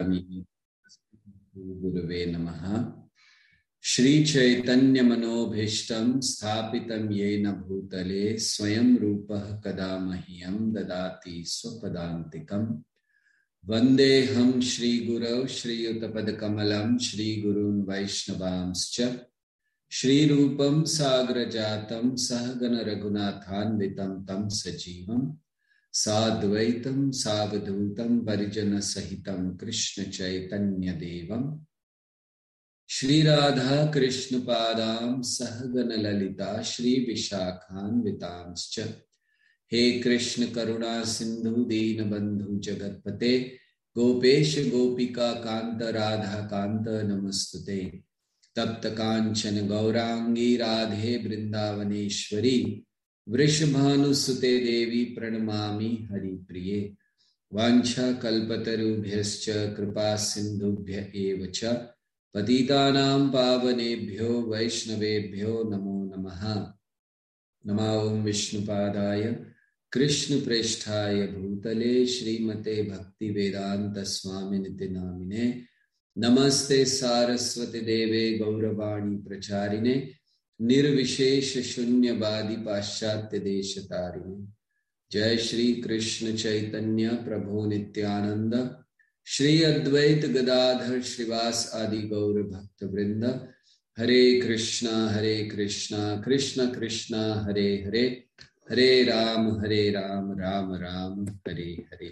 गुरुवे नमः। श्री चैतन्य मनोभीष्टं स्थापितं येन भूतले स्वयं रूपः कदा मह्यं ददाति स्वपदान्तिकम्। वन्देऽहं श्रीगुरौ श्रीयुतपदकमलं श्रीगुरून् वैष्णवांश्च श्रीरूपं साग्रजातं सहगण रघुनाथान्वितं तं सजीवम् साद्वैतं सावधूतं परिजन सहितं कृष्ण चैतन्य देवं श्री राधा कृष्ण पादां सहगण ललिता श्री विशाखान्वितांश्च। हे कृष्ण करुणा सिंधु दीनबंधु जगतपते गोपेश गोपिका कांत राधा कांत नमस्तुते। तप्त कांचन गौरांगी राधे वृंदावनेश्वरी वृषभानुसुते देवी प्रणमामि हरिप्रिये। वाञ्छा कल्पतरुभ्यश्च कृपा सिन्धुभ्य एव च पतितानां पावनेभ्यो वैष्णवेभ्यो नमो नमः। नमो ओं विष्णुपादाय कृष्णप्रेष्ठाय भूतले श्रीमते भक्तिवेदांत स्वामिनिति नामिने। नमस्ते सारस्वती देवे गौरवाणी प्रचारिणे निर्विशेष शून्यवादी पाश्चात्य देशतारिणे। जय श्री कृष्ण चैतन्य प्रभु नित्यानंद श्री अद्वैत गदाधर श्रीवास आदि गौर भक्त वृंद। हरे कृष्णा कृष्ण कृष्णा हरे हरे हरे राम राम राम हरे हरे।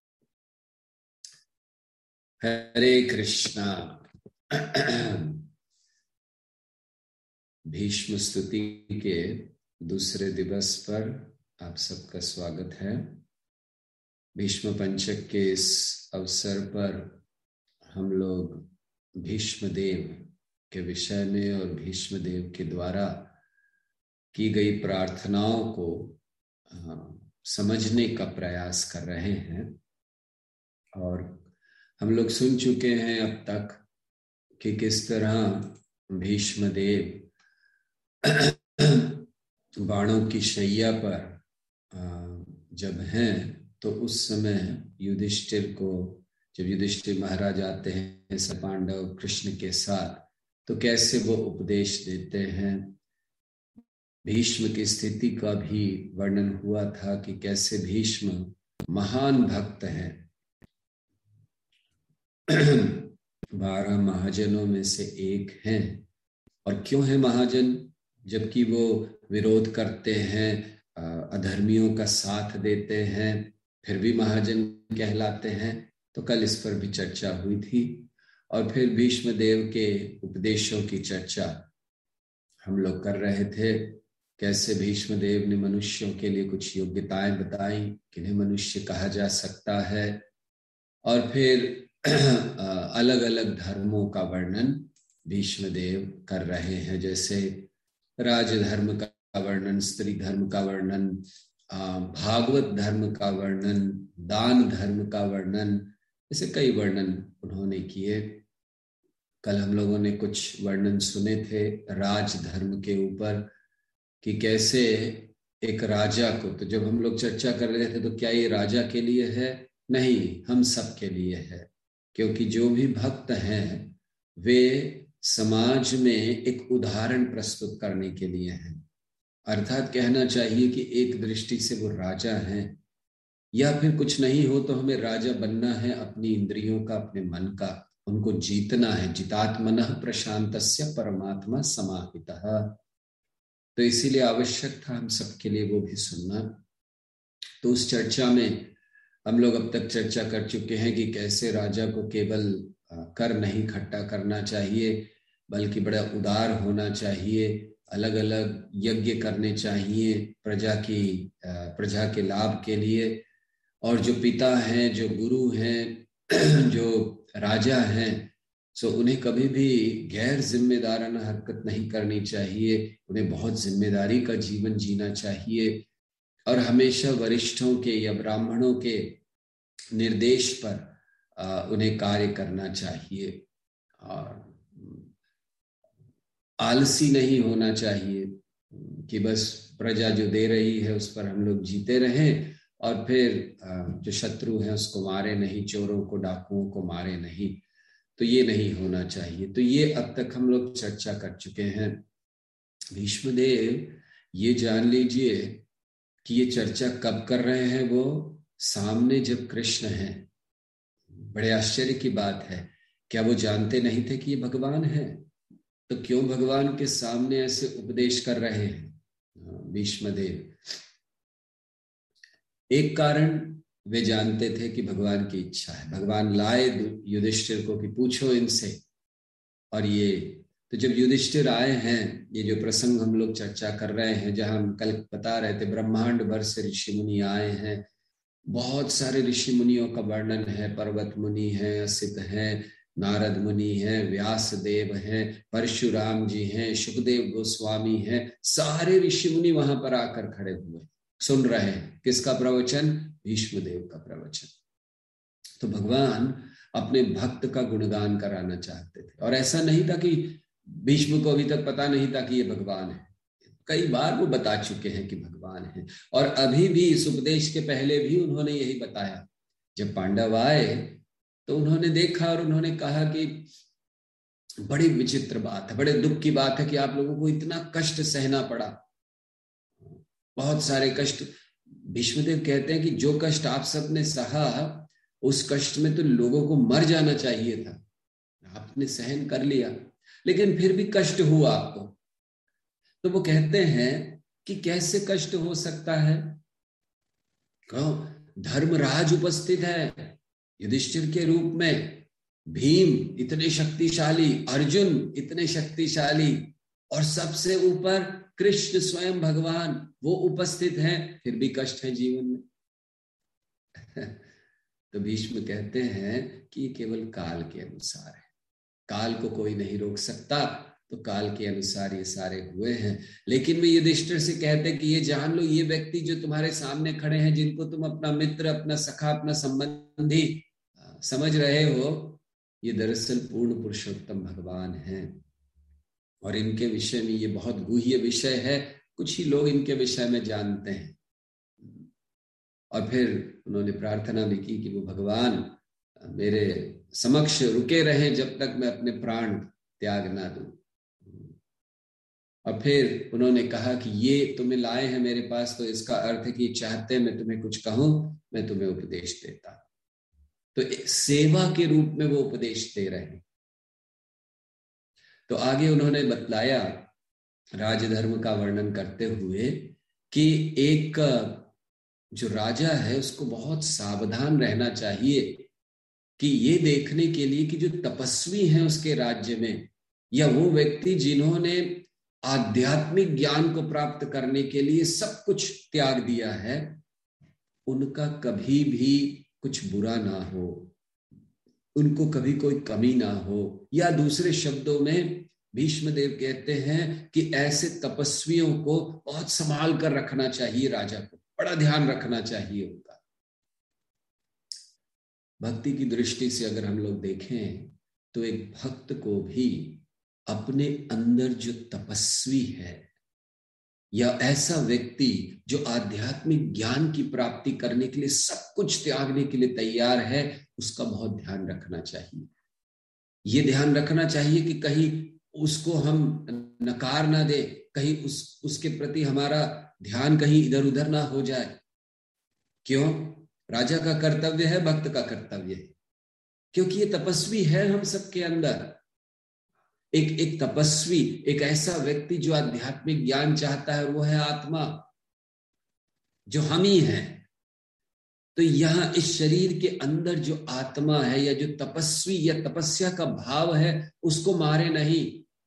हरे कृष्णा। भीष्म स्तुति के दूसरे दिवस पर आप सबका स्वागत है। भीष्म पंचक के इस अवसर पर हम लोग भीष्म देव के विषय में और भीष्म देव के द्वारा की गई प्रार्थनाओं को समझने का प्रयास कर रहे हैं। और हम लोग सुन चुके हैं अब तक कि किस तरह भीष्म देव बाणों की शैया पर जब हैं तो उस समय युधिष्ठिर को, जब युधिष्ठिर महाराज आते हैं पांडव कृष्ण के साथ, तो कैसे वो उपदेश देते हैं। भीष्म की स्थिति का भी वर्णन हुआ था कि कैसे भीष्म महान भक्त हैं, 12 महाजनों में से एक हैं। और क्यों है महाजन? जबकि वो विरोध करते हैं, अधर्मियों का साथ देते हैं, फिर भी महाजन कहलाते हैं। तो कल इस पर भी चर्चा हुई थी। और फिर भीष्म देव के उपदेशों की चर्चा हम लोग कर रहे थे। कैसे भीष्म देव ने मनुष्यों के लिए कुछ योग्यताएं बताई, किन्हें मनुष्य कहा जा सकता है। और फिर अलग अलग धर्मों का वर्णन भीष्म देव कर रहे हैं, जैसे राजधर्म का वर्णन, स्त्री धर्म का वर्णन, भागवत धर्म का वर्णन, दान धर्म का वर्णन, ऐसे कई वर्णन उन्होंने किए। कल हम लोगों ने कुछ वर्णन सुने थे राजधर्म के ऊपर कि कैसे एक राजा को, तो जब हम लोग चर्चा कर रहे थे तो क्या ये राजा के लिए है? नहीं, हम सब के लिए है। क्योंकि जो भी भक्त हैं वे समाज में एक उदाहरण प्रस्तुत करने के लिए हैं। अर्थात कहना चाहिए कि एक दृष्टि से वो राजा हैं, या फिर कुछ नहीं हो तो हमें राजा बनना है अपनी इंद्रियों का, अपने मन का, उनको जीतना है। जितात्मनः प्रशांतस्य परमात्मा समाहितः। तो इसीलिए आवश्यक था हम सबके लिए वो भी सुनना। तो उस चर्चा में हम लोग अब तक चर्चा कर चुके हैं कि कैसे राजा को केवल कर नहीं इकट्ठा करना चाहिए, बल्कि बड़ा उदार होना चाहिए, अलग अलग यज्ञ करने चाहिए प्रजा के लाभ के लिए। और जो पिता हैं, जो गुरु हैं, जो राजा हैं, सो उन्हें कभी भी गैर जिम्मेदाराना हरकत नहीं करनी चाहिए। उन्हें बहुत जिम्मेदारी का जीवन जीना चाहिए और हमेशा वरिष्ठों के या ब्राह्मणों के निर्देश पर उन्हें कार्य करना चाहिए। और आलसी नहीं होना चाहिए कि बस प्रजा जो दे रही है उस पर हम लोग जीते रहें और फिर जो शत्रु है उसको मारे नहीं, चोरों को डाकुओं को मारे नहीं। तो ये नहीं होना चाहिए। तो ये अब तक हम लोग चर्चा कर चुके हैं। भीष्मदेव ये जान लीजिए कि ये चर्चा कब कर रहे हैं, वो सामने जब कृष्ण हैं। बड़े आश्चर्य की बात है, क्या वो जानते नहीं थे कि ये भगवान है? तो क्यों भगवान के सामने ऐसे उपदेश कर रहे हैं भीष्मदेव? एक कारण वे जानते थे कि भगवान की इच्छा है। भगवान लाए युधिष्ठिर को कि पूछो इनसे। और ये तो जब युधिष्ठिर आए हैं, ये जो प्रसंग हम लोग चर्चा कर रहे हैं, जहां हम कल बता रहे थे ब्रह्मांड भर से ऋषि मुनि आए हैं, बहुत सारे ऋषि मुनियों का वर्णन है। पर्वत मुनि है, असित है, नारद मुनि है, व्यास देव है, परशुराम जी हैं, सुखदेव गोस्वामी हैं, सारे ऋषि मुनि वहां पर आकर खड़े हुए सुन रहे हैं। किसका प्रवचन? भीष्मदेव का प्रवचन। तो भगवान अपने भक्त का गुणगान कराना चाहते थे। और ऐसा नहीं था कि भीष्म को अभी तक पता नहीं था कि ये भगवान है। कई बार वो बता चुके हैं कि भगवान है। और अभी भी इस उपदेश के पहले भी उन्होंने यही बताया। जब पांडव आए तो उन्होंने देखा और उन्होंने कहा कि बड़ी विचित्र बात है, बड़े दुख की बात है कि आप लोगों को इतना कष्ट सहना पड़ा, बहुत सारे कष्ट। भीष्मदेव कहते हैं कि जो कष्ट आप सबने सहा, उस कष्ट में तो लोगों को मर जाना चाहिए था, आपने सहन कर लिया, लेकिन फिर भी कष्ट हुआ आपको। तो वो कहते हैं कि कैसे कष्ट हो सकता है? कहो, धर्मराज उपस्थित है युधिष्ठिर के रूप में, भीम इतने शक्तिशाली, अर्जुन इतने शक्तिशाली, और सबसे ऊपर कृष्ण स्वयं भगवान वो उपस्थित हैं, फिर भी कष्ट है जीवन में। तो भीष्म कहते हैं कि ये केवल काल के अनुसार है, काल को कोई नहीं रोक सकता, तो काल के अनुसार ये सारे हुए हैं। लेकिन वे युधिष्ठिर से कहते कि ये जान लो, ये व्यक्ति जो तुम्हारे सामने खड़े हैं, जिनको तुम अपना मित्र, अपना सखा, अपना संबंधी समझ रहे हो, ये दरअसल पूर्ण पुरुषोत्तम भगवान हैं। और इनके विषय में ये बहुत गुह्य विषय है, कुछ ही लोग इनके विषय में जानते हैं। और फिर उन्होंने प्रार्थना भी की कि वो भगवान मेरे समक्ष रुके रहे जब तक मैं अपने प्राण त्याग ना दूं। और फिर उन्होंने कहा कि ये तुम्हें लाए हैं मेरे पास, तो इसका अर्थ है कि चाहते हैं मैं तुम्हें कुछ कहूं, मैं तुम्हें उपदेश देता। तो सेवा के रूप में वो उपदेश दे रहे हैं। तो आगे उन्होंने बतलाया राजधर्म का वर्णन करते हुए कि एक जो राजा है उसको बहुत सावधान रहना चाहिए कि ये देखने के लिए कि जो तपस्वी हैं उसके राज्य में, या वो व्यक्ति जिन्होंने आध्यात्मिक ज्ञान को प्राप्त करने के लिए सब कुछ त्याग दिया है, उनका कभी भी कुछ बुरा ना हो, उनको कभी कोई कमी ना हो। या दूसरे शब्दों में भीष्मदेव कहते हैं कि ऐसे तपस्वियों को बहुत संभाल कर रखना चाहिए, राजा को बड़ा ध्यान रखना चाहिए उनका। भक्ति की दृष्टि से अगर हम लोग देखें तो एक भक्त को भी अपने अंदर जो तपस्वी है, या ऐसा व्यक्ति जो आध्यात्मिक ज्ञान की प्राप्ति करने के लिए सब कुछ त्यागने के लिए तैयार है, उसका बहुत ध्यान रखना चाहिए। ये ध्यान रखना चाहिए कि कहीं उसको हम नकार ना दे, कहीं उसके प्रति हमारा ध्यान कहीं इधर उधर ना हो जाए। क्यों? राजा का कर्तव्य है, भक्त का कर्तव्य है, क्योंकि ये तपस्वी है हम सबके अंदर। एक तपस्वी, एक ऐसा व्यक्ति जो आध्यात्मिक ज्ञान चाहता है, वो है आत्मा, जो हम ही हैं। तो यहां इस शरीर के अंदर जो आत्मा है, या जो तपस्वी या तपस्या का भाव है, उसको मारे नहीं।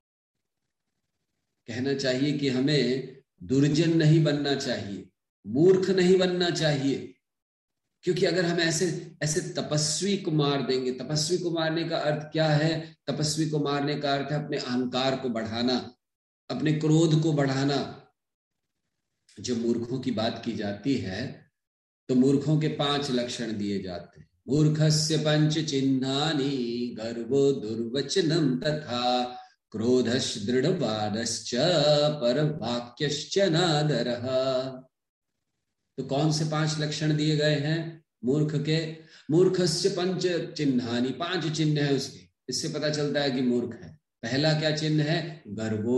कहना चाहिए कि हमें दुर्जन नहीं बनना चाहिए, मूर्ख नहीं बनना चाहिए। क्योंकि अगर हम ऐसे ऐसे तपस्वी को मार देंगे, तपस्वी को मारने का अर्थ क्या है? तपस्वी को मारने का अर्थ है अपने अहंकार को बढ़ाना, अपने क्रोध को बढ़ाना। जो मूर्खों की बात की जाती है, तो मूर्खों के 5 लक्षण दिए जाते हैं। मूर्खस्य पंच चिन्हानि, गर्वो दुर्वचनम तथा क्रोधश्च दृढ़वादश्च परवाक्यश्च नादरः। तो कौन से 5 लक्षण दिए गए हैं मूर्ख के? मूर्खस्य पंच चिन्हानि, 5 चिन्ह है उसके। इससे पता चलता है कि मूर्ख है। पहला क्या चिन्ह है? गर्वो,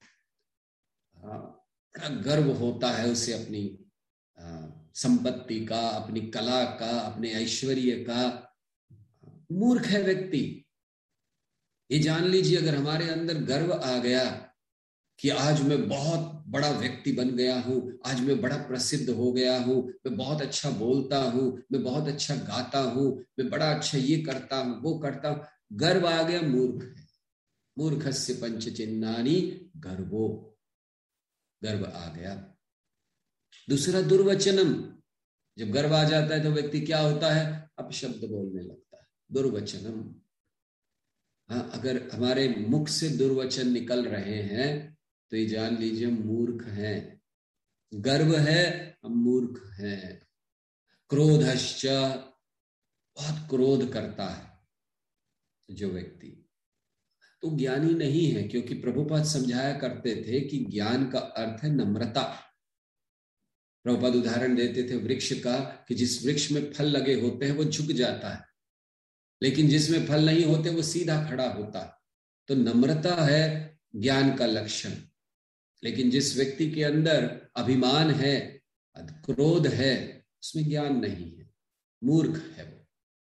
गर्व होता है उसे अपनी संपत्ति का, अपनी कला का, अपने ऐश्वर्य का। मूर्ख है व्यक्ति। ये जान लीजिए, अगर हमारे अंदर गर्व आ गया कि आज मैं बहुत बड़ा व्यक्ति बन गया हूं, आज मैं बड़ा प्रसिद्ध हो गया हूं, मैं बहुत अच्छा बोलता हूं, मैं बहुत अच्छा गाता हूं, मैं बड़ा अच्छा ये करता हूं, वो करता हूं, गर्व आ गया, मूर्ख है। मूर्खस्य पंच चिन्हानि गर्वो, गर्व आ गया। दूसरा दुर्वचनम, जब गर्व आ जाता है तो व्यक्ति क्या होता है? अपशब्द बोलने लगता है। दुर्वचनम, हाँ, अगर हमारे मुख से दुर्वचन निकल रहे हैं तो ये जान लीजिए मूर्ख हैं। गर्व है, हम मूर्ख हैं। क्रोधश्च, बहुत क्रोध करता है जो व्यक्ति, तो ज्ञानी नहीं है। क्योंकि प्रभुपाद समझाया करते थे कि ज्ञान का अर्थ है नम्रता। प्रभुपाद उदाहरण देते थे वृक्ष का, कि जिस वृक्ष में फल लगे होते हैं वो झुक जाता है, लेकिन जिसमें फल नहीं होते वो सीधा खड़ा होता है। तो नम्रता है ज्ञान का लक्षण। लेकिन जिस व्यक्ति के अंदर अभिमान है, क्रोध है, उसमें ज्ञान नहीं है, मूर्ख है वो।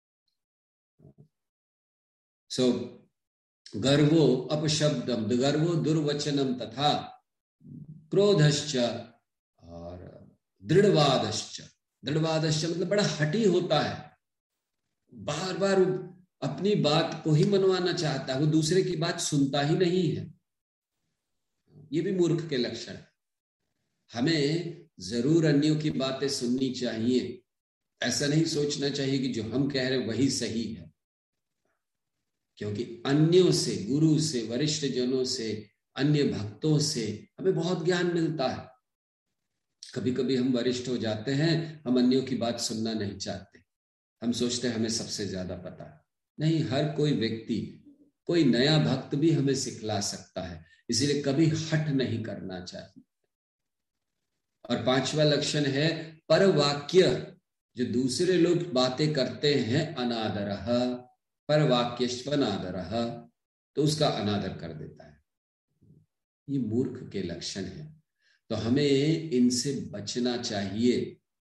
सो गर्वो अपशब्दम, गर्वो दुर्वचनम तथा क्रोधश्च और दृढ़वादश्च। दृढ़वादश्च मतलब बड़ा हठी होता है, बार बार अपनी बात को ही मनवाना चाहता है, वो दूसरे की बात सुनता ही नहीं है। ये भी मूर्ख के लक्षण है। हमें जरूर अन्यों की बातें सुननी चाहिए, ऐसा नहीं सोचना चाहिए कि जो हम कह रहे वही सही है। क्योंकि अन्यों से, गुरु से, वरिष्ठ जनों से, अन्य भक्तों से हमें बहुत ज्ञान मिलता है। कभी कभी हम वरिष्ठ हो जाते हैं, हम अन्यों की बात सुनना नहीं चाहते, हम सोचते हैं हमें सबसे ज्यादा पता है। नहीं, हर कोई व्यक्ति, कोई नया भक्त भी हमें सिखला सकता है, इसीलिए कभी हट नहीं करना चाहिए। और 5वां लक्षण है परवाक्य, जो दूसरे लोग बातें करते हैं अनादरः, परवाक्यश्वनादरः, तो उसका अनादर कर देता है। ये मूर्ख के लक्षण है, तो हमें इनसे बचना चाहिए।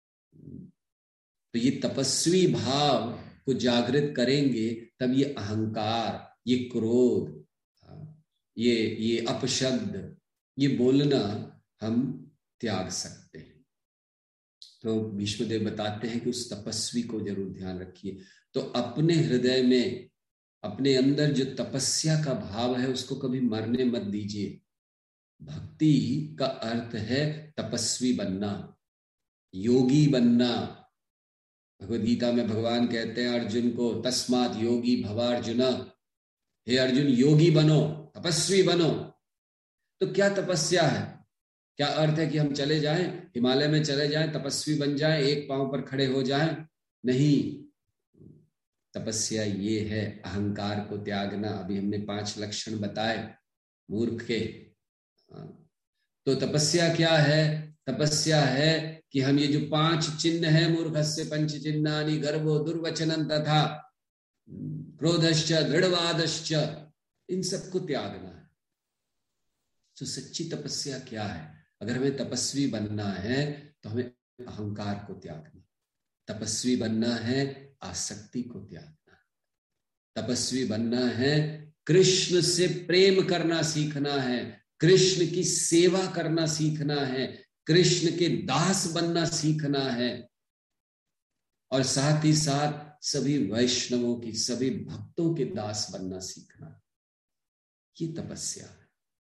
तो ये तपस्वी भाव को जागृत करेंगे तब ये अहंकार, ये क्रोध, ये अपशब्द, ये बोलना हम त्याग सकते हैं। तो भीष्मदेव बताते हैं कि उस तपस्वी को जरूर ध्यान रखिए। तो अपने हृदय में, अपने अंदर जो तपस्या का भाव है उसको कभी मरने मत दीजिए। भक्ति का अर्थ है तपस्वी बनना, योगी बनना। भगवद गीता में भगवान कहते हैं अर्जुन को, तस्मात् योगी भवार्जुन, हे अर्जुन योगी बनो, तपस्वी बनो। तो क्या तपस्या है? क्या अर्थ है कि हम चले जाएं, हिमालय में चले जाएं, तपस्वी बन जाएं, एक पांव पर खड़े हो जाएं? नहीं, तपस्या ये है अहंकार को त्यागना। अभी हमने 5 लक्षण बताए मूर्ख के। तो तपस्या क्या है? तपस्या है कि हम ये जो 5 चिन्ह है, मूर्खस्य पंच चिन्हानि गर्वो दुर्वचनम तथा क्रोधश्च दृढ़वादश्च, इन सबको त्यागना है। तो सच्ची तपस्या क्या है? अगर हमें तपस्वी बनना है तो हमें अहंकार को त्यागना, तपस्वी बनना है आसक्ति को त्यागना, तपस्वी बनना है कृष्ण से प्रेम करना सीखना है, कृष्ण की सेवा करना सीखना है, कृष्ण के दास बनना सीखना है, और साथ ही साथ सभी वैष्णवों की, सभी भक्तों के दास बनना सीखना। ये तपस्या है।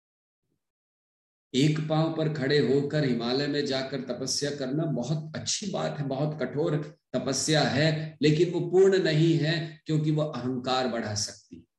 एक पांव पर खड़े होकर हिमालय में जाकर तपस्या करना बहुत अच्छी बात है, बहुत कठोर तपस्या है, लेकिन वो पूर्ण नहीं है, क्योंकि वो अहंकार बढ़ा सकती है।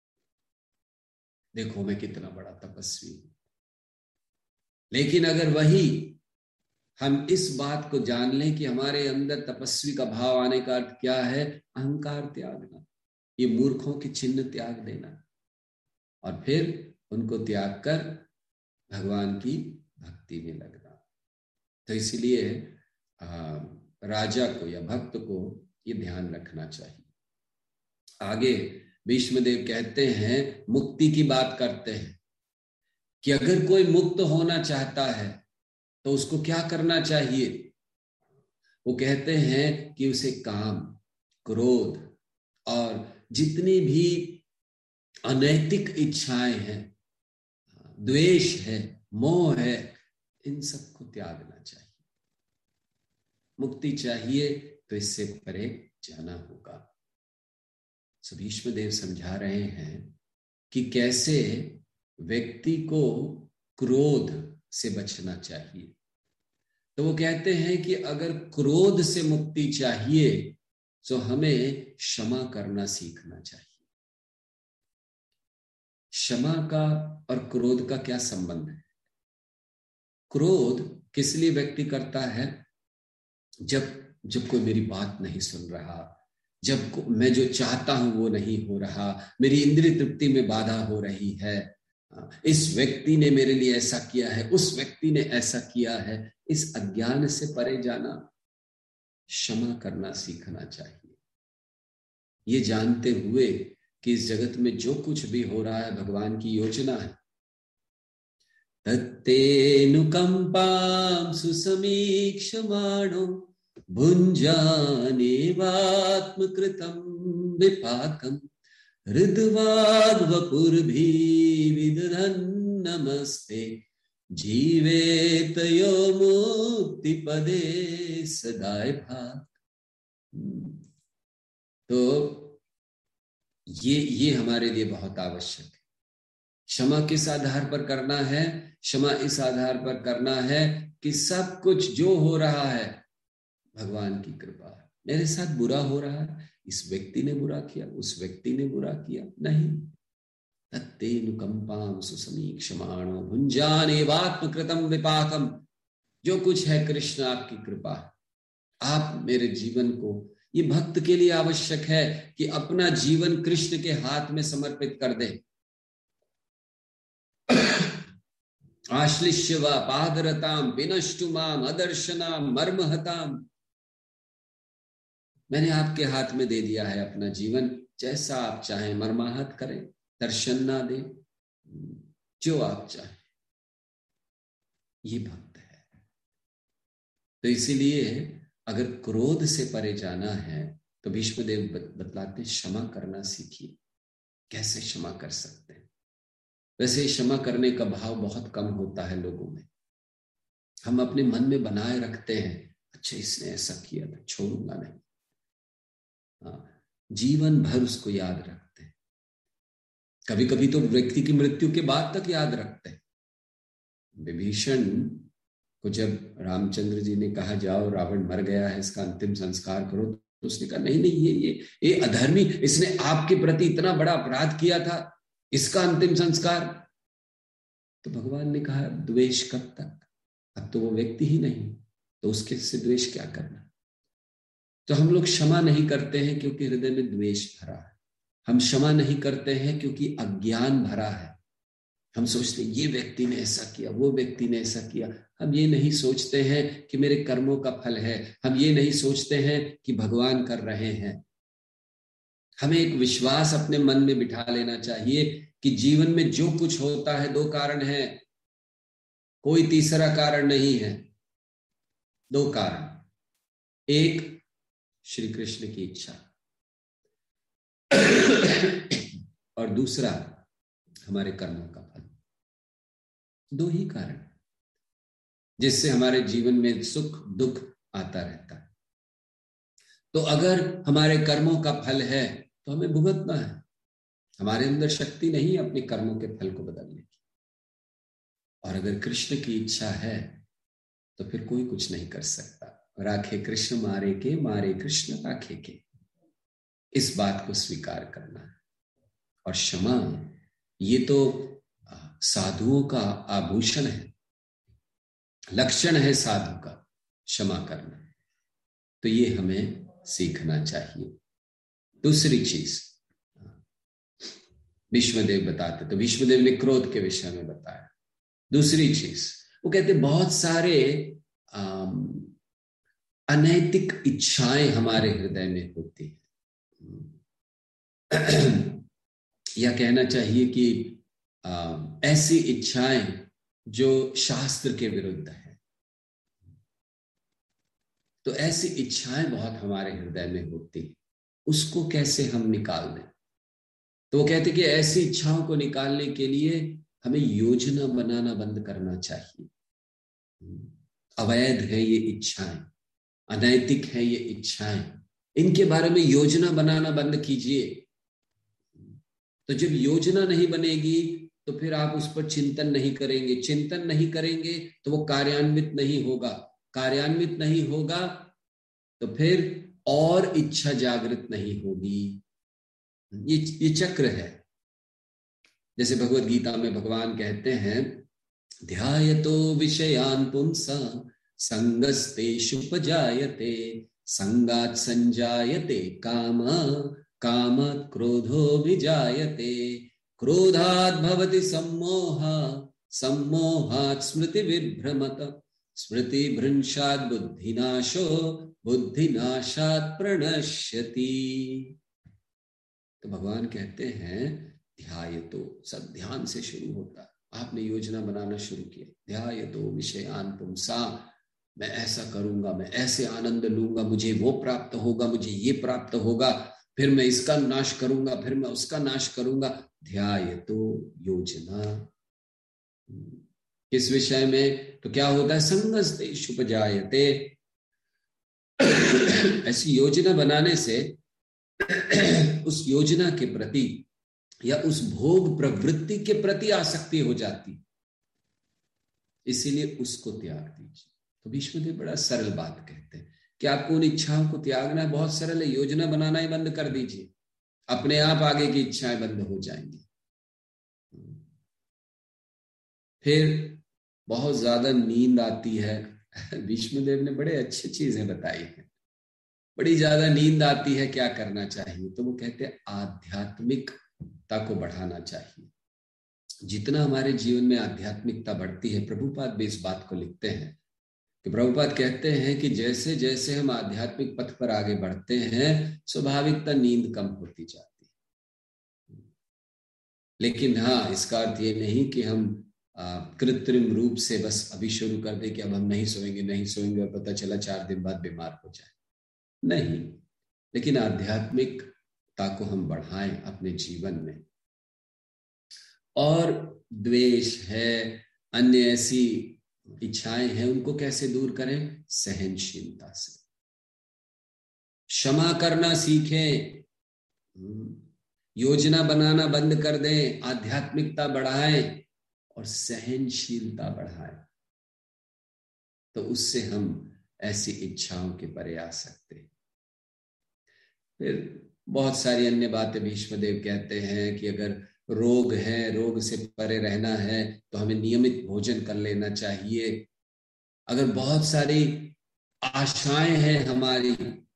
देखो मैं कितना बड़ा तपस्वी हूं। लेकिन अगर वही हम इस बात को जान लें कि हमारे अंदर तपस्वी का भाव आने का अर्थ क्या है, अहंकार त्यागना, ये मूर्खों के चिन्ह त्याग देना, और फिर उनको त्याग कर भगवान की भक्ति में लगना। तो इसलिए राजा को या भक्त को ये ध्यान रखना चाहिए। आगे भीष्मदेव कहते हैं, मुक्ति की बात करते हैं कि अगर कोई मुक्त होना चाहता है तो उसको क्या करना चाहिए। वो कहते हैं कि उसे काम, क्रोध और जितनी भी अनैतिक इच्छाएं हैं, द्वेष है, मोह है, इन सबको त्यागना चाहिए। मुक्ति चाहिए तो इससे परे जाना होगा। भीष्मदेव समझा रहे हैं कि कैसे व्यक्ति को क्रोध से बचना चाहिए। तो वो कहते हैं कि अगर क्रोध से मुक्ति चाहिए तो हमें क्षमा करना सीखना चाहिए। क्षमा का और क्रोध का क्या संबंध है? क्रोध किस लिए व्यक्ति करता है? जब कोई मेरी बात नहीं सुन रहा, जब मैं जो चाहता हूं वो नहीं हो रहा, मेरी इंद्रिय तृप्ति में बाधा हो रही है, इस व्यक्ति ने मेरे लिए ऐसा किया है, उस व्यक्ति ने ऐसा किया है, इस अज्ञान से परे जाना, क्षमा करना सीखना चाहिए। ये जानते हुए कि इस जगत में जो कुछ भी हो रहा है भगवान की योजना है। तत्तेऽनुकंपां सुसमीक्षमाणो भुञ्जानेवात्मकृतं विपाकं हृद्वाग्वपुर्भिर्विदधन् नमस्ते जीवेतयो मुक्तिपदे सदाय भाग। तो ये हमारे लिए बहुत आवश्यक है। क्षमा किस आधार पर करना है? क्षमा इस आधार पर करना है कि सब कुछ जो हो रहा है भगवान की कृपा है। मेरे साथ बुरा हो रहा है, इस व्यक्ति ने बुरा किया, उस व्यक्ति ने बुरा किया, नहीं। तत्तेऽनुकंपां सुसमीक्षमाणो भुञ्जानेवात्मकृतं विपाकम्। जो कुछ है कृष्ण आपकी कृपा है। आप मेरे जीवन को, ये भक्त के लिए आवश्यक है कि अपना जीवन कृष्ण के हाथ में समर्पित कर दे। आश्लिष्य व पादरताम विनष्टुमाम अदर्शनाम मर्महताम। मैंने आपके हाथ में दे दिया है अपना जीवन, जैसा आप चाहें मर्माहत करें, दर्शन ना दे, जो आप चाहें। ये भक्त है। तो इसीलिए अगर क्रोध से परे जाना है तो भीष्मदेव बतलाते क्षमा करना सीखिए। कैसे क्षमा कर सकते हैं? वैसे क्षमा करने का भाव बहुत कम होता है लोगों में। हम अपने मन में बनाए रखते हैं, अच्छा इसने ऐसा किया था, छोड़ूंगा नहीं। जीवन भर उसको याद रखते हैं। कभी कभी तो व्यक्ति की मृत्यु के बाद तक याद रखते हैं। विभीषण को जब रामचंद्र जी ने कहा जाओ रावण मर गया है, इसका अंतिम संस्कार करो, तो उसने कहा नहीं नहीं, ये अधर्मी, इसने आपके प्रति इतना बड़ा अपराध किया था, इसका अंतिम संस्कार। तो भगवान ने कहा द्वेष कब तक? अब तो वो व्यक्ति ही नहीं, तो उसके से द्वेष क्या करना। तो हम लोग क्षमा नहीं करते हैं क्योंकि हृदय में द्वेष भरा है। हम क्षमा नहीं करते हैं क्योंकि अज्ञान भरा है। हम सोचते हैं ये व्यक्ति ने ऐसा किया, वो व्यक्ति ने ऐसा किया। हम ये नहीं सोचते हैं कि मेरे कर्मों का फल है। हम ये नहीं सोचते हैं कि भगवान कर रहे हैं। हमें एक विश्वास अपने मन में बिठा लेना चाहिए कि जीवन में जो कुछ होता है दो कारण है, कोई तीसरा कारण नहीं है। दो कारण, एक श्री कृष्ण की इच्छा और दूसरा हमारे कर्मों का फल। दो ही कारण जिससे हमारे जीवन में सुख दुख आता रहता है। तो अगर हमारे कर्मों का फल है तो हमें भुगतना है। हमारे अंदर शक्ति नहीं है अपने कर्मों के फल को बदलने की। और अगर कृष्ण की इच्छा है तो फिर कोई कुछ नहीं कर सकता। राखे कृष्ण मारे के, मारे कृष्ण राखे के। इस बात को स्वीकार करना है। और क्षमा ये तो साधुओं का आभूषण है, लक्षण है साधु का, क्षमा करना। तो ये हमें सीखना चाहिए। दूसरी चीज भीष्मदेव बताते, तो भीष्मदेव ने क्रोध के विषय में बताया। दूसरी चीज वो कहते बहुत सारे अनैतिक इच्छाएं हमारे हृदय में होती हैं, या कहना चाहिए कि ऐसी इच्छाएं जो शास्त्र के विरुद्ध है। तो ऐसी इच्छाएं बहुत हमारे हृदय में होती हैं, उसको कैसे हम निकाल दें? तो वो कहते कि ऐसी इच्छाओं को निकालने के लिए हमें योजना बनाना बंद करना चाहिए। अवैध है ये इच्छाएं, अनैतिक है ये इच्छाएं, इनके बारे में योजना बनाना बंद कीजिए। तो जब योजना नहीं बनेगी तो फिर आप उस पर चिंतन नहीं करेंगे, चिंतन नहीं करेंगे तो वो कार्यान्वित नहीं होगा, कार्यान्वित नहीं होगा तो फिर और इच्छा जागृत नहीं होगी। ये चक्र है। जैसे भगवत गीता में भगवान कहते हैं, ध्यायतो विषयान् पुंसा संगस्तेषुपजायते संगात् संजायते काम कामात् क्रोधो विजायते क्रोधात् भवति सम्मोह सम्मोहात् स्मृति विभ्रमत स्मृति भ्रंशात् बुद्धिनाशो बुद्धिनाशात् प्रणश्यति। तो भगवान कहते हैं ध्यायतो, सब ध्यान से शुरू होता है। आपने योजना बनाना शुरू किया, ध्यायतो विषयान् पुंसा, मैं ऐसा करूंगा, मैं ऐसे आनंद लूंगा, मुझे वो प्राप्त होगा, मुझे ये प्राप्त होगा, फिर मैं इसका नाश करूंगा, फिर मैं उसका नाश करूंगा। ध्यायतो, योजना किस विषय में? तो क्या होता है? संगस्तेषुपजायते। ऐसी योजना बनाने से उस योजना के प्रति या उस भोग प्रवृत्ति के प्रति आसक्ति हो जाती, इसीलिए उसको त्याग दीजिए। तो भीष्मदेव बड़ा सरल बात कहते हैं कि आपको उन इच्छाओं को त्यागना है, बहुत सरल है, योजना बनाना ही बंद कर दीजिए, अपने आप आगे की इच्छाएं बंद हो जाएंगी। फिर बहुत ज्यादा नींद आती है। भीष्मदेव ने बड़े अच्छी चीजें बताई हैं। बड़ी ज्यादा नींद आती है, क्या करना चाहिए? तो वो कहते हैं आध्यात्मिकता को बढ़ाना चाहिए। जितना हमारे जीवन में आध्यात्मिकता बढ़ती है, प्रभुपाद भी इस बात को लिखते हैं कि प्रभुपाद कहते हैं कि जैसे जैसे हम आध्यात्मिक पथ पर आगे बढ़ते हैं, स्वाभाविकता नींद कम होती जाती है। लेकिन हाँ, इसका अर्थ ये नहीं कि हम कृत्रिम रूप से बस अभी शुरू कर दे कि अब हम नहीं सोएंगे और पता चला 4 दिन बाद बीमार हो जाए, नहीं। लेकिन आध्यात्मिकता को हम बढ़ाएं अपने जीवन में। और द्वेष है, अन्य ऐसी इच्छाएं हैं, उनको कैसे दूर करें? सहनशीलता से। क्षमा करना सीखें, योजना बनाना बंद कर दें, आध्यात्मिकता बढ़ाएं और सहनशीलता बढ़ाएं। तो उससे हम ऐसी इच्छाओं के परे आ सकते हैं। फिर बहुत सारी अन्य बातें भीष्मदेव कहते हैं कि अगर रोग है, रोग से परे रहना है तो हमें नियमित भोजन कर लेना चाहिए। अगर बहुत सारी आशाएं हैं हमारी,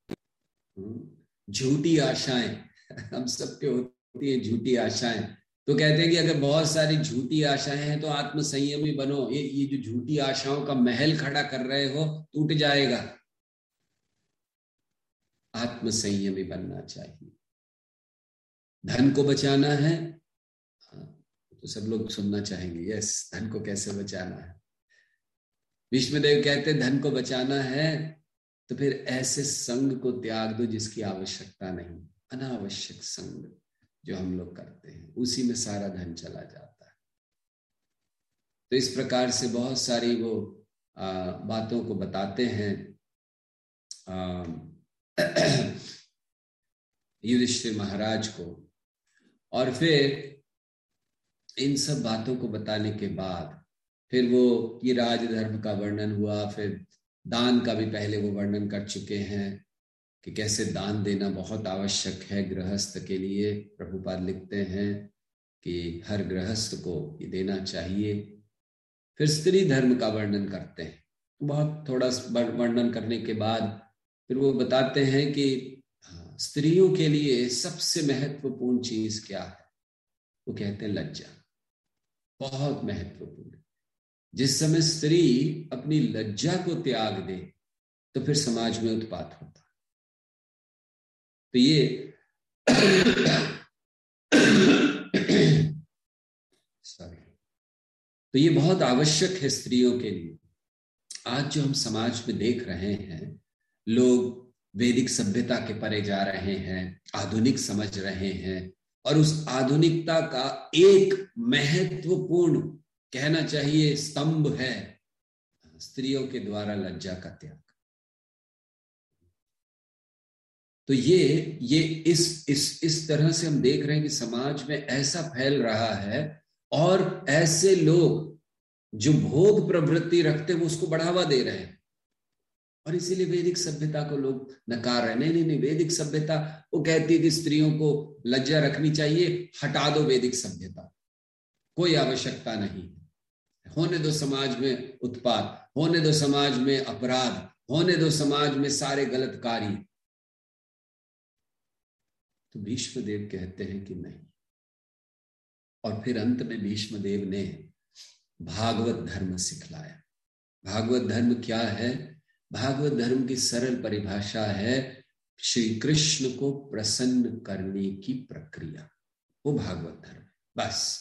झूठी आशाएं, हम सबके होती है झूठी आशाएं, तो कहते हैं कि अगर बहुत सारी झूठी आशाएं हैं तो आत्मसंयमी बनो। ये जो झूठी आशाओं का महल खड़ा कर रहे हो, टूट जाएगा। आत्मसंयमी बनना चाहिए। धन को बचाना है, तो सब लोग सुनना चाहेंगे, यस, धन को कैसे बचाना है? भीष्मदेव कहते हैं धन को बचाना है तो फिर ऐसे संग को त्याग दो जिसकी आवश्यकता नहीं। अनावश्यक संग जो हम लोग करते हैं, उसी में सारा धन चला जाता है। तो इस प्रकार से बहुत सारी वो बातों को बताते हैं युधिष्ठिर महाराज को। और फिर इन सब बातों को बताने के बाद फिर वो ये राजधर्म का वर्णन हुआ, फिर दान का भी पहले वो वर्णन कर चुके हैं कि कैसे दान देना बहुत आवश्यक है गृहस्थ के लिए। प्रभुपाद लिखते हैं कि हर गृहस्थ को ये देना चाहिए। फिर स्त्री धर्म का वर्णन करते हैं। बहुत थोड़ा वर्णन करने के बाद फिर वो बताते हैं कि स्त्रियों के लिए सबसे महत्वपूर्ण चीज क्या है? वो कहते हैं लज्जा। बहुत महत्वपूर्ण। जिस समय स्त्री अपनी लज्जा को त्याग दे, तो फिर समाज में उत्पात होता। तो ये सॉरी, तो ये बहुत आवश्यक है स्त्रियों के लिए। आज जो हम समाज में देख रहे हैं, लोग वैदिक सभ्यता के परे जा रहे हैं, आधुनिक समझ रहे हैं, और उस आधुनिकता का एक महत्वपूर्ण, कहना चाहिए स्तंभ है, स्त्रियों के द्वारा लज्जा का त्याग। तो ये इस तरह से हम देख रहे हैं कि समाज में ऐसा फैल रहा है, और ऐसे लोग जो भोग प्रवृत्ति रखते हैं वो उसको बढ़ावा दे रहे हैं, और इसीलिए वैदिक सभ्यता को लोग नकार रहे। नहीं, वैदिक सभ्यता वो कहती है कि स्त्रियों को लज्जा रखनी चाहिए, हटा दो वैदिक सभ्यता, कोई आवश्यकता नहीं, होने दो समाज में उत्पात, होने दो समाज में अपराध, होने दो समाज में सारे गलत कार्य। तो भीष्मदेव कहते हैं कि नहीं, और फिर अंत में भीष्मदेव ने भागवत धर्म सिखलाया। भागवत धर्म क्या है? भागवत धर्म की सरल परिभाषा है श्री कृष्ण को प्रसन्न करने की प्रक्रिया, वो भागवत धर्म है। बस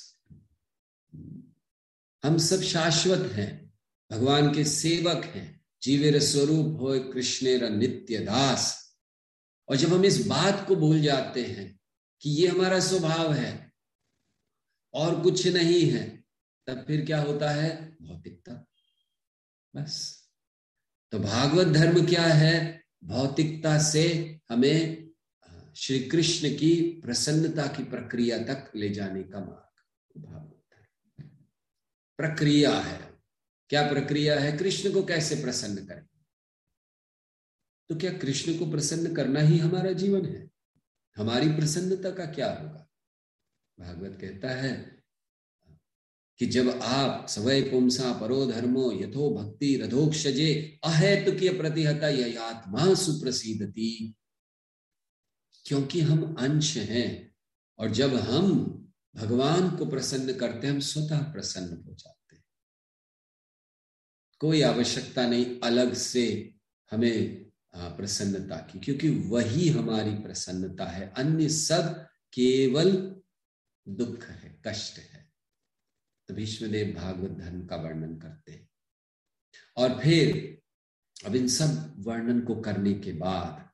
हम सब शाश्वत हैं, भगवान के सेवक हैं, जीवेर स्वरूप होय कृष्णेर नित्य दास। और जब हम इस बात को भूल जाते हैं कि ये हमारा स्वभाव है और कुछ नहीं है, तब फिर क्या होता है? भौतिकता। बस। तो भागवत धर्म क्या है? भौतिकता से हमें श्री कृष्ण की प्रसन्नता की प्रक्रिया तक ले जाने का मार्ग भागवत धर्म प्रक्रिया है। क्या प्रक्रिया है? कृष्ण को कैसे प्रसन्न करें। तो क्या कृष्ण को प्रसन्न करना ही हमारा जीवन है? हमारी प्रसन्नता का क्या होगा? भागवत कहता है कि जब आप सवै पुंसा परो धर्मो यथो भक्ति रथोक्षजे अहेतुकीय प्रतिहता ययात्मा सुप्रसिद्धति। क्योंकि हम अंश हैं, और जब हम भगवान को प्रसन्न करते हैं, हम स्वतः प्रसन्न हो जाते हैं। कोई आवश्यकता नहीं अलग से हमें प्रसन्नता की, क्योंकि वही हमारी प्रसन्नता है। अन्य सब केवल दुख है, कष्ट है। तो भीष्मदेव भागवत धर्म का वर्णन करते हैं, और फिर अब इन सब वर्णन को करने के बाद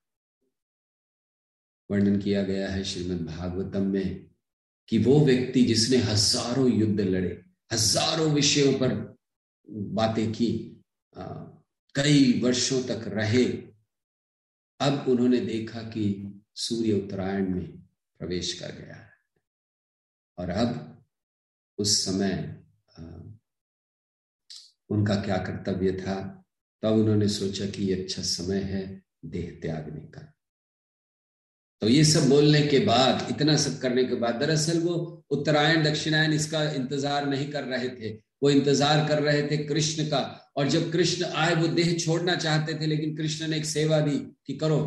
वर्णन किया गया है श्रीमद् भागवतम में कि वो व्यक्ति जिसने हजारों युद्ध लड़े, हजारों विषयों पर बातें की, कई वर्षों तक रहे, अब उन्होंने देखा कि सूर्य उत्तरायण में प्रवेश कर गया है, और अब उस समय उनका क्या कर्तव्य था। तब उन्होंने सोचा कि ये अच्छा समय है देह त्यागने का। तो ये सब बोलने के बाद, इतना सब करने के बाद, दरअसल वो उत्तरायण दक्षिणायन इसका इंतजार नहीं कर रहे थे, वो इंतजार कर रहे थे कृष्ण का। और जब कृष्ण आए, वो देह छोड़ना चाहते थे, लेकिन कृष्ण ने एक सेवा दी कि करो।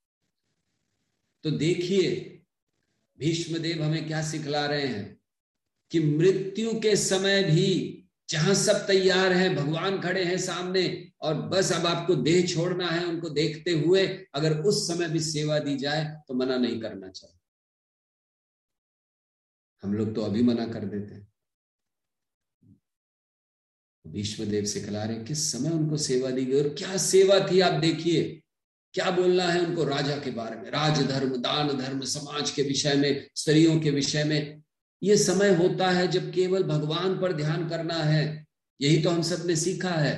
तो देखिए भीष्मदेव हमें क्या सिखला रहे हैं कि मृत्यु के समय भी जहां सब तैयार हैं, भगवान खड़े हैं सामने, और बस अब आपको देह छोड़ना है उनको देखते हुए, अगर उस समय भी सेवा दी जाए तो मना नहीं करना चाहिए। हम लोग तो अभी मना कर देते हैं। भीष्मदेव सिखला रहे किस समय उनको सेवा दी गई, और क्या सेवा थी आप देखिए। क्या बोलना है उनको राजा के बारे में, राजधर्म, दान धर्म, समाज के विषय में, स्त्रियों के विषय में। ये समय होता है जब केवल भगवान पर ध्यान करना है। यही तो हम सब ने सीखा है।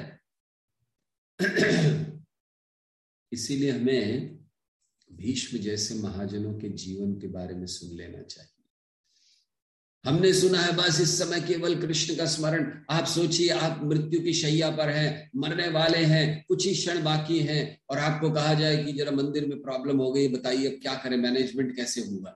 इसीलिए हमें भीष्म जैसे महाजनों के जीवन के बारे में सुन लेना चाहिए। हमने सुना है बस इस समय केवल कृष्ण का स्मरण। आप सोचिए, आप मृत्यु की शैया पर हैं, मरने वाले हैं, कुछ ही क्षण बाकी हैं, और आपको कहा जाए कि जरा मंदिर में प्रॉब्लम हो गई, बताइए अब क्या करें, मैनेजमेंट कैसे होगा।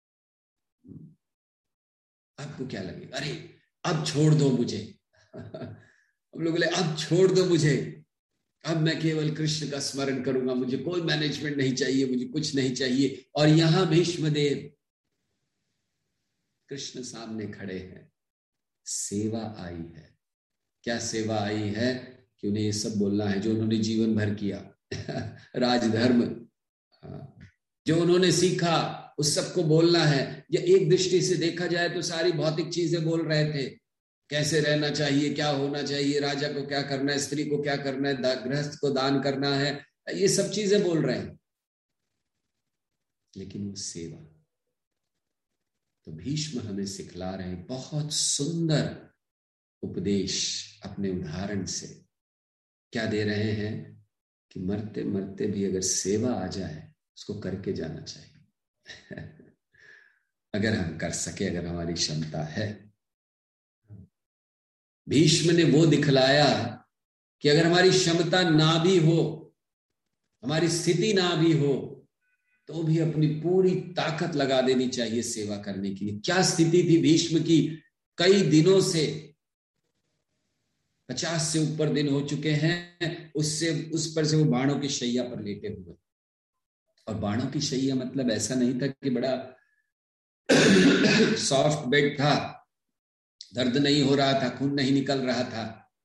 आपको क्या लगेगा? अरे अब छोड़ दो मुझे। हम लोग बोले अब छोड़ दो मुझे, अब मैं केवल कृष्ण का स्मरण करूंगा, मुझे कोई मैनेजमेंट नहीं चाहिए, मुझे कुछ नहीं चाहिए। और यहां भीष्मदेव, कृष्ण सामने खड़े हैं, सेवा आई है। क्या सेवा आई है? कि उन्हें ये सब बोलना है जो उन्होंने जीवन भर किया। राजधर्म जो उन्होंने सीखा उस सबको बोलना है। या एक दृष्टि से देखा जाए तो सारी भौतिक चीजें बोल रहे थे, कैसे रहना चाहिए, क्या होना चाहिए, राजा को क्या करना है, स्त्री को क्या करना है, गृहस्थ को दान करना है, ये सब चीजें बोल रहे हैं। लेकिन वो सेवा, तो भीष्म हमें सिखला रहे हैं बहुत सुंदर उपदेश अपने उदाहरण से। क्या दे रहे हैं कि मरते मरते भी अगर सेवा आ जाए उसको करके जाना चाहिए। अगर हम कर सके, अगर हमारी क्षमता है। भीष्म ने वो दिखलाया कि अगर हमारी क्षमता ना भी हो, हमारी स्थिति ना भी हो, तो भी अपनी पूरी ताकत लगा देनी चाहिए सेवा करने के लिए। क्या स्थिति थी भीष्म की? कई दिनों से 50 से ऊपर दिन हो चुके हैं उससे, उस पर से वो बाणों की शैया पर लेटे हुए। और बाणों की शैया मतलब ऐसा नहीं था कि बड़ा सॉफ्ट बेड था, दर्द नहीं हो रहा था, खून नहीं निकल रहा था।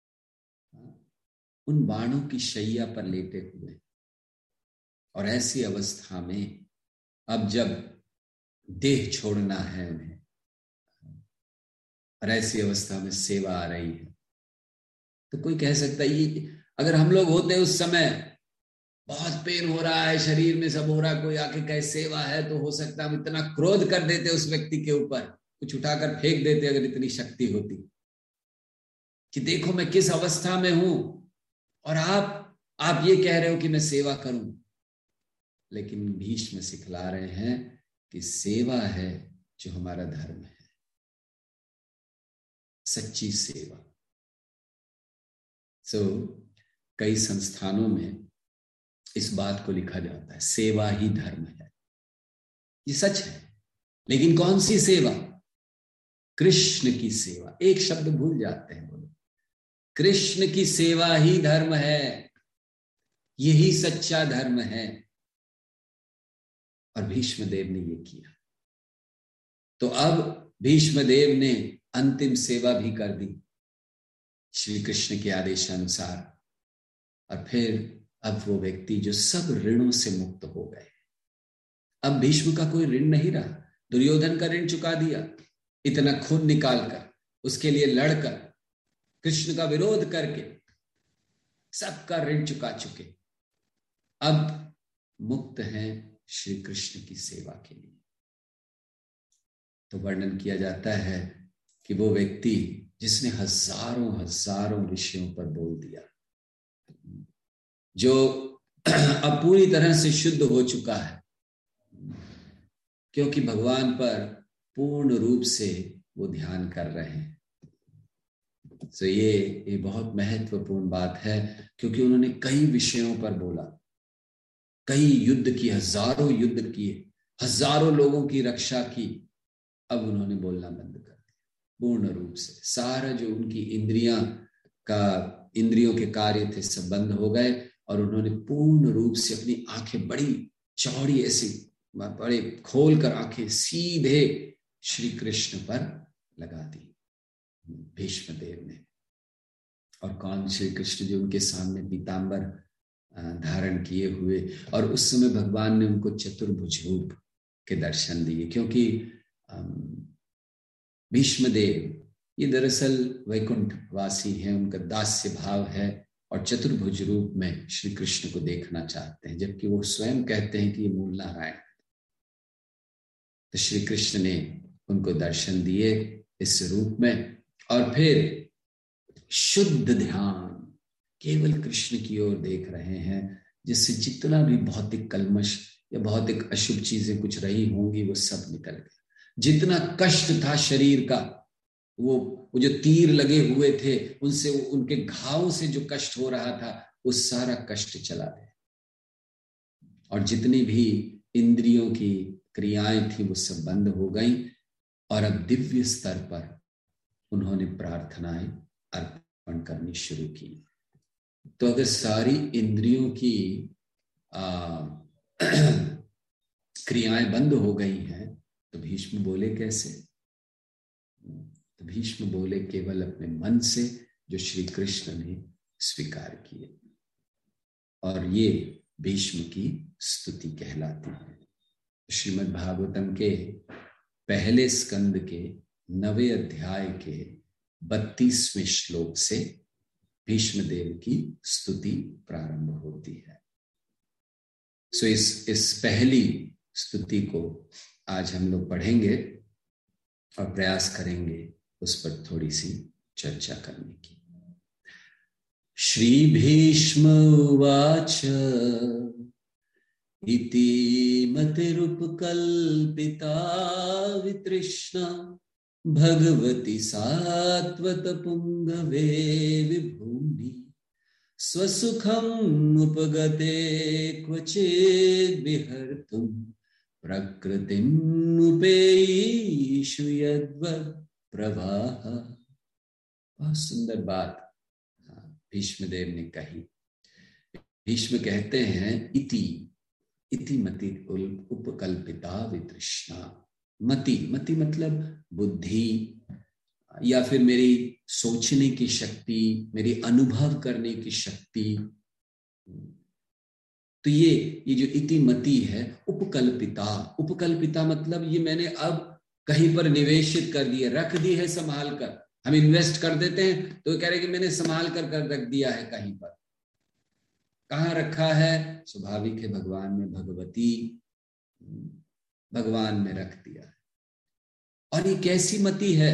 उन बाणों की शैया पर लेटे हुए। और ऐसी अवस्था में अब जब देह छोड़ना है उन्हें, और ऐसी अवस्था में सेवा आ रही है, तो कोई कह सकता है ये अगर हम लोग होते उस समय, बहुत पेन हो रहा है शरीर में, सब हो रहा, कोई आके कहे सेवा है, तो हो सकता हम इतना क्रोध कर देते उस व्यक्ति के ऊपर, कुछ उठाकर फेंक देते अगर इतनी शक्ति होती, कि देखो मैं किस अवस्था में हूं और आप ये कह रहे हो कि मैं सेवा करूं। लेकिन भीष्म सिखला रहे हैं कि सेवा है जो हमारा धर्म है, सच्ची सेवा। कई संस्थानों में इस बात को लिखा जाता है, सेवा ही धर्म है। ये सच है, लेकिन कौन सी सेवा? कृष्ण की सेवा। एक शब्द भूल जाते हैं, बोलो, कृष्ण की सेवा ही धर्म है, यही सच्चा धर्म है। और भीष्मदेव ने ये किया। तो अब भीष्मदेव ने अंतिम सेवा भी कर दी श्री कृष्ण के आदेशानुसार। और फिर अब वो व्यक्ति जो सब ऋणों से मुक्त हो गए, अब भीष्म का कोई ऋण नहीं रहा। दुर्योधन का ऋण चुका दिया, इतना खून निकालकर, उसके लिए लड़कर, कृष्ण का विरोध करके सबका ऋण चुका चुके। अब मुक्त हैं श्री कृष्ण की सेवा के लिए। तो वर्णन किया जाता है कि वो व्यक्ति जिसने हजारों हजारों विषयों पर बोल दिया, जो अब पूरी तरह से शुद्ध हो चुका है, क्योंकि भगवान पर पूर्ण रूप से वो ध्यान कर रहे हैं। तो ये बहुत महत्वपूर्ण बात है, क्योंकि उन्होंने कई विषयों पर बोला, कई युद्ध किए, हजारों युद्ध किए, हजारों लोगों की रक्षा की। अब उन्होंने बोलना बंद कर दिया पूर्ण रूप से। सारा जो उनकी इंद्रियों के कार्य थे सब बंद हो गए, और उन्होंने पूर्ण रूप से अपनी आंखें बड़ी चौड़ी ऐसी बड़े खोल कर आंखें सीधे श्री कृष्ण पर लगा दी भीष्मदेव ने। और कौन? श्री कृष्ण जो उनके सामने पीतांबर धारण किए हुए, और उस समय भगवान ने उनको चतुर्भुज रूप के दर्शन दिए, क्योंकि भीष्मदेव ये दरअसल वैकुंठ वासी हैं, उनका दास्य भाव है, और चतुर्भुज रूप में श्री कृष्ण को देखना चाहते हैं, जबकि वो स्वयं कहते हैं कि ये मूल नारायण। तो श्री कृष्ण ने उनको दर्शन दिए इस रूप में, और फिर शुद्ध ध्यान केवल कृष्ण की ओर देख रहे हैं, जिससे जितना भी भौतिक कल्मश या भौतिक अशुभ चीजें कुछ रही होंगी वो सब निकल गए। जितना कष्ट था शरीर का, वो जो तीर लगे हुए थे उनसे, उनके घावों से जो कष्ट हो रहा था, वो सारा कष्ट चला गया। और जितनी भी इंद्रियों की क्रियाएं थी वो सब बंद हो गई, और अब दिव्य स्तर पर उन्होंने प्रार्थनाएं अर्पण करनी शुरू की। तो अगर सारी इंद्रियों की क्रियाएं बंद हो गई हैं, तो भीष्म बोले कैसे? तो भीष्म बोले केवल अपने मन से, जो श्री कृष्ण ने स्वीकार किए। और ये भीष्म की स्तुति कहलाती है। श्रीमद् भागवतम के पहले स्कंद के 9वें अध्याय के 32वें श्लोक से भीष्म देव की स्तुति प्रारंभ होती है। सो इस पहली स्तुति को आज हम लोग पढ़ेंगे और प्रयास करेंगे उस पर थोड़ी सी चर्चा करने की। श्री भीष्म उवाच इति मतिरुपकल्पिता वितृष्णा भगवती सात्वत पुंगवे विभूमि स्वसुखम् उपगते क्वचिद् विहर्तुं प्रकृतिम् उपेयीषु यद्वत् प्रवाह। बहुत सुंदर बात भीष्मदेव ने कही। भीष्म कहते हैं इति मति उपकल्पिता वितृष्णा। मति मतलब बुद्धि या फिर मेरी सोचने की शक्ति, मेरी अनुभव करने की शक्ति। तो ये जो इति मति है उपकल्पिता मतलब ये मैंने अब कहीं पर निवेशित कर दिया, रख दी है संभाल कर। हम इन्वेस्ट कर देते हैं तो कह रहे कि मैंने संभाल कर रख दिया है कहीं पर। कहाँ रखा है? स्वाभाविक है भगवान में, भगवान में रख दिया है। और ये कैसी मति है?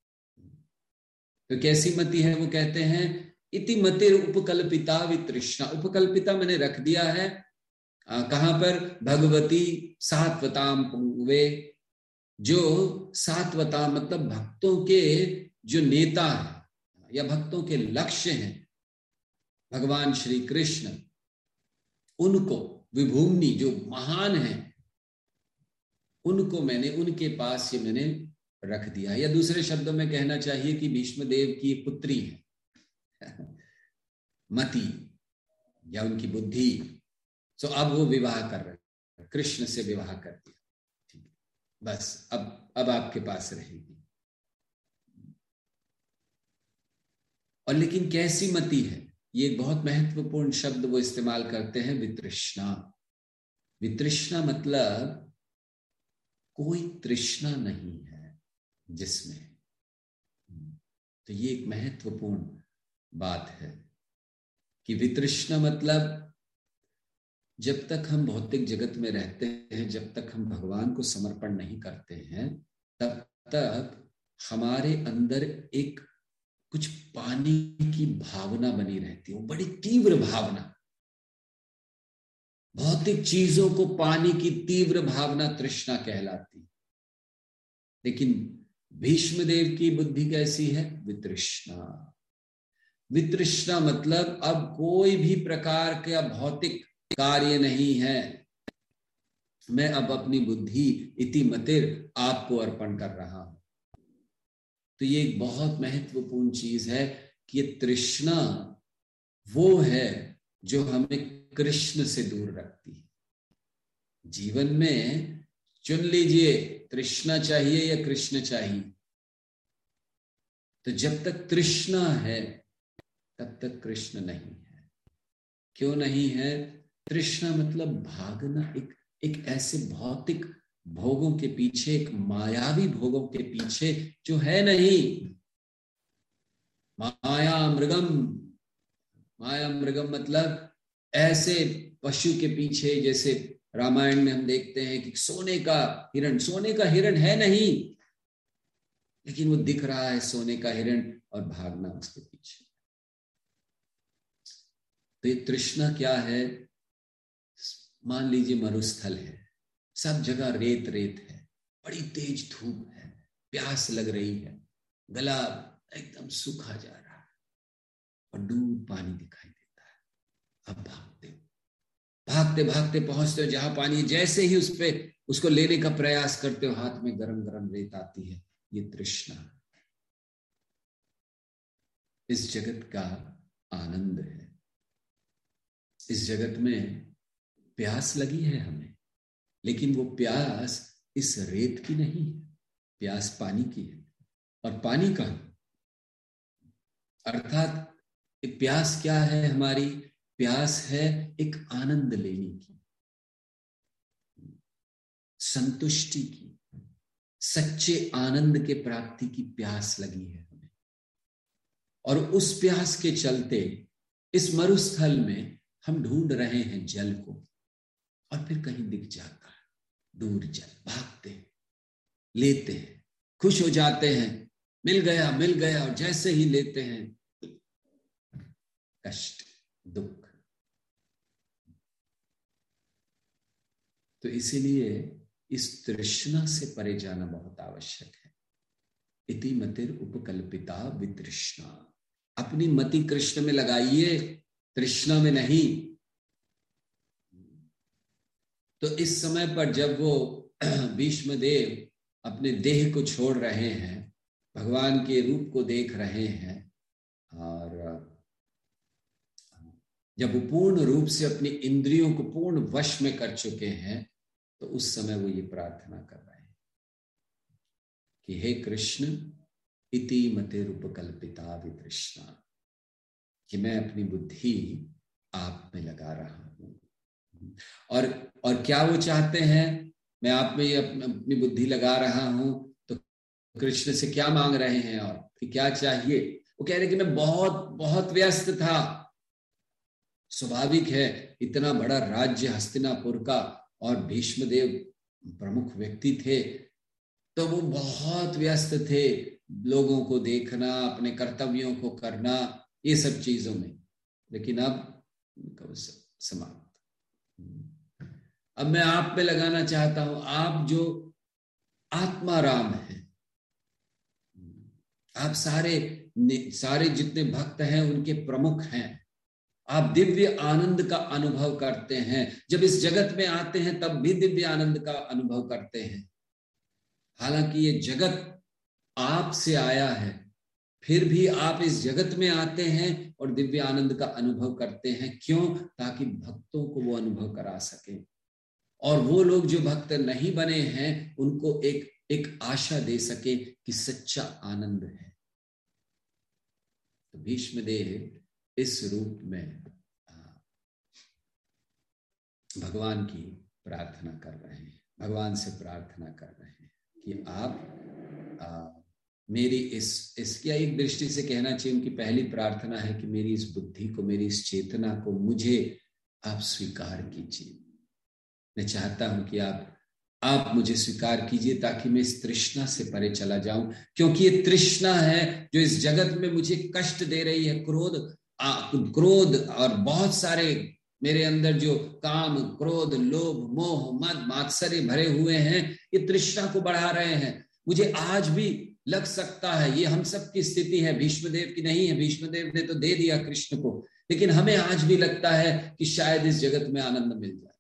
तो कैसी मति है? वो कहते हैं इति मतिर उपकल्पिता वितृष्णा। उपकल्पिता मैंने रख दिया है कहां पर? भगवती सात्वताम पुंगवे। जो सात्वता मतलब भक्तों के जो नेता है या भक्तों के लक्ष्य हैं भगवान श्री कृष्ण, उनको विभूमि जो महान है उनको मैंने उनके पास ये मैंने रख दिया। या दूसरे शब्दों में कहना चाहिए कि भीष्म देव की पुत्री है मति या उनकी बुद्धि। सो अब वो विवाह कर रहे हैं, कृष्ण से विवाह कर दिया, ठीक है, बस अब आपके पास रहेगी। और लेकिन कैसी मति है? ये बहुत महत्वपूर्ण शब्द वो इस्तेमाल करते हैं, वितृष्णा। वितृष्णा मतलब कोई तृष्णा नहीं है जिसमें। तो ये एक महत्वपूर्ण बात है कि वितृष्णा मतलब जब तक हम भौतिक जगत में रहते हैं, जब तक हम भगवान को समर्पण नहीं करते हैं, तब तक हमारे अंदर एक कुछ पाने की भावना बनी रहती है, वो बड़ी तीव्र भावना। भौतिक चीजों को पाने की तीव्र भावना तृष्णा कहलाती। लेकिन भीष्मदेव की बुद्धि कैसी है? वितृष्णा। वितृष्णा मतलब अब कोई भी प्रकार का भौतिक कार्य नहीं है, मैं अब अपनी बुद्धि इति मतिर आपको अर्पण कर रहा हूं। तो ये एक बहुत महत्वपूर्ण चीज है कि ये तृष्णा वो है जो हमें कृष्ण से दूर रखती है। जीवन में चुन लीजिए, तृष्णा चाहिए या कृष्ण चाहिए। तो जब तक तृष्णा है तब तक कृष्ण नहीं है। क्यों नहीं है? तृष्णा मतलब भागना एक ऐसे भौतिक भोगों के पीछे, एक मायावी भोगों के पीछे जो है नहीं। माया मृगम मतलब ऐसे पशु के पीछे, जैसे रामायण में हम देखते हैं कि सोने का हिरण है नहीं, लेकिन वो दिख रहा है सोने का हिरण और भागना उसके पीछे। तो ये तृष्णा क्या है? मान लीजिए मरुस्थल है, सब जगह रेत है, बड़ी तेज धूप है, प्यास लग रही है, गला एकदम सूखा जा रहा है और दूर पानी दिखाई देता है। अब भागते पहुंचते हो जहां पानी, जैसे ही उसको लेने का प्रयास करते हो, हाथ में गरम रेत आती है। ये तृष्णा इस जगत का आनंद है। इस जगत में प्यास लगी है हमें, लेकिन वो प्यास इस रेत की नहीं है, प्यास पानी की है। और पानी का अर्थात प्यास क्या है हमारी? प्यास है एक आनंद लेने की, संतुष्टि की, सच्चे आनंद के प्राप्ति की प्यास लगी है हमें। और उस प्यास के चलते इस मरुस्थल में हम ढूंढ रहे हैं जल को, और फिर कहीं दिख जाता है दूर जल, भागते हैं, लेते हैं, खुश हो जाते हैं, मिल गया, और जैसे ही लेते हैं कष्ट, दुख। तो इसीलिए इस तृष्णा से परे जाना बहुत आवश्यक है। इति मतिर उपकल्पिता वितृष्णा। अपनी मति कृष्ण में लगाइए, तृष्णा में नहीं। तो इस समय पर जब वो भीष्मदेव अपने देह को छोड़ रहे हैं, भगवान के रूप को देख रहे हैं, और जब वो पूर्ण रूप से अपनी इंद्रियों को पूर्ण वश में कर चुके हैं, तो उस समय वो ये प्रार्थना कर रहे हैं कि हे कृष्ण, इति मतिरुपकल्पिता वितृष्णा, कि मैं अपनी बुद्धि आप में लगा रहा हूं। और क्या वो चाहते हैं? मैं आप में अपनी बुद्धि लगा रहा हूं, तो कृष्ण से क्या मांग रहे हैं और कि क्या चाहिए? वो कह रहे कि मैं बहुत बहुत व्यस्त था। स्वाभाविक है, इतना बड़ा राज्य हस्तिनापुर का, और भीष्मदेव प्रमुख व्यक्ति थे, तो वो बहुत व्यस्त थे लोगों को देखना, अपने कर्तव्यों को करना, ये सब चीजों में। लेकिन अब समाप्त। अब मैं आप पे लगाना चाहता हूं, आप जो आत्मा राम है, आप सारे जितने भक्त हैं उनके प्रमुख हैं। आप दिव्य आनंद का अनुभव करते हैं। जब इस जगत में आते हैं तब भी दिव्य आनंद का अनुभव करते हैं। हालांकि ये जगत आपसे आया है, फिर भी आप इस जगत में आते हैं और दिव्य आनंद का अनुभव करते हैं। क्यों? ताकि भक्तों को वो अनुभव करा सके, और वो लोग जो भक्त नहीं बने हैं उनको एक आशा दे सके कि सच्चा आनंद है। तो भीष्मदेव इस रूप में भगवान की प्रार्थना कर रहे हैं, भगवान से प्रार्थना कर रहे हैं कि आप मेरी इस या एक दृष्टि से कहना चाहिए उनकी पहली प्रार्थना है कि मेरी इस बुद्धि को, मेरी इस चेतना को मुझे आप स्वीकार कीजिए। मैं चाहता हूं कि आप मुझे स्वीकार कीजिए, ताकि मैं इस तृष्णा से परे चला जाऊं, क्योंकि ये तृष्णा है जो इस जगत में मुझे कष्ट दे रही है। क्रोध और बहुत सारे मेरे अंदर जो काम, क्रोध, लोभ, मोह, मद, मात्सर्य भरे हुए हैं, ये तृष्णा को बढ़ा रहे हैं। मुझे आज भी लग सकता है, ये हम सब की स्थिति है, भीष्मदेव की नहीं है। भीष्मदेव ने तो दे दिया कृष्ण को, लेकिन हमें आज भी लगता है कि शायद इस जगत में आनंद मिल जाए।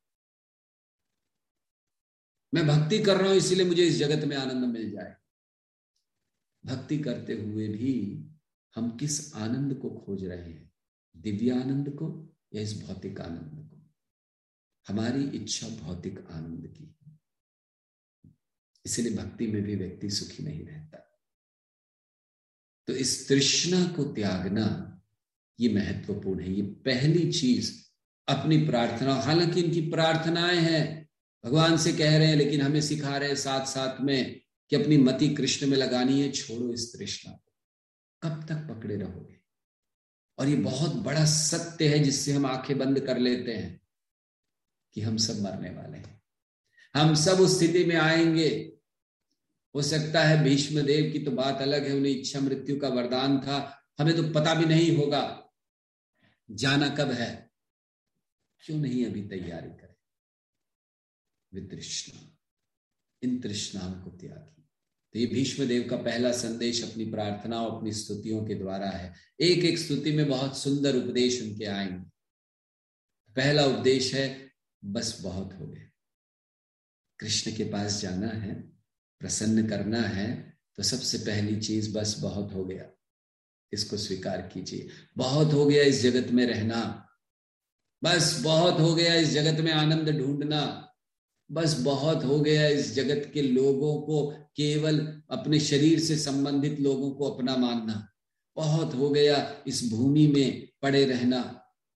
मैं भक्ति कर रहा हूं इसीलिए मुझे इस जगत में आनंद मिल जाए। भक्ति करते हुए भी हम किस आनंद को खोज रहे हैं? दिव्य आनंद को या इस भौतिक आनंद को? हमारी इच्छा भौतिक आनंद की, इसलिए भक्ति में भी व्यक्ति सुखी नहीं रहता। तो इस तृष्णा को त्यागना ये महत्वपूर्ण है। ये पहली चीज अपनी प्रार्थना, हालांकि इनकी प्रार्थनाएं हैं, भगवान से कह रहे हैं, लेकिन हमें सिखा रहे हैं साथ साथ में कि अपनी मति कृष्ण में लगानी है। छोड़ो इस तृष्णा को, कब तक पकड़े रहोगे? और ये बहुत बड़ा सत्य है जिससे हम आंखें बंद कर लेते हैं कि हम सब मरने वाले हैं, हम सब उस स्थिति में आएंगे। हो सकता है भीष्मदेव की तो बात अलग है, उन्हें इच्छा मृत्यु का वरदान था, हमें तो पता भी नहीं होगा जाना कब है। क्यों नहीं अभी तैयारी करें? वितृष्णा, इन तृष्णाओं को त्यागी। तो ये भीष्मदेव का पहला संदेश अपनी प्रार्थना और अपनी स्तुतियों के द्वारा है। एक एक स्तुति में बहुत सुंदर उपदेश उनके आएंगे। पहला उपदेश है, बस बहुत हो गया। कृष्ण के पास जाना है, प्रसन्न करना है, तो सबसे पहली चीज बस बहुत हो गया, इसको स्वीकार कीजिए। बहुत हो गया इस जगत में रहना, बस बहुत हो गया इस जगत में आनंद ढूंढना, बस बहुत हो गया इस जगत के लोगों को, केवल अपने शरीर से संबंधित लोगों को अपना मानना, बहुत हो गया इस भूमि में पड़े रहना,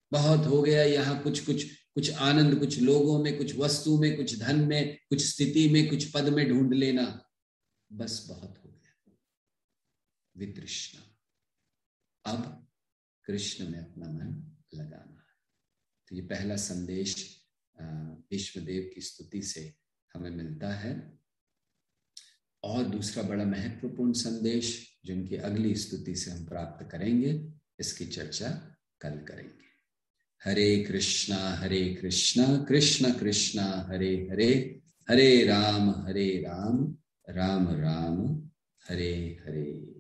बहुत हो गया यहाँ, कुछ आनंद, कुछ लोगों में, कुछ वस्तु में, कुछ धन में, कुछ स्थिति में, कुछ पद में ढूंढ लेना, बस बहुत हो गया। वितृष्णा, अब कृष्ण में अपना मन लगाना है। तो ये पहला संदेश विश्वदेव की स्तुति से हमें मिलता है। और दूसरा बड़ा महत्वपूर्ण संदेश जिनकी अगली स्तुति से हम प्राप्त करेंगे, इसकी चर्चा कल करेंगे। हरे कृष्णा कृष्ण कृष्णा हरे हरे, हरे राम राम राम हरे हरे।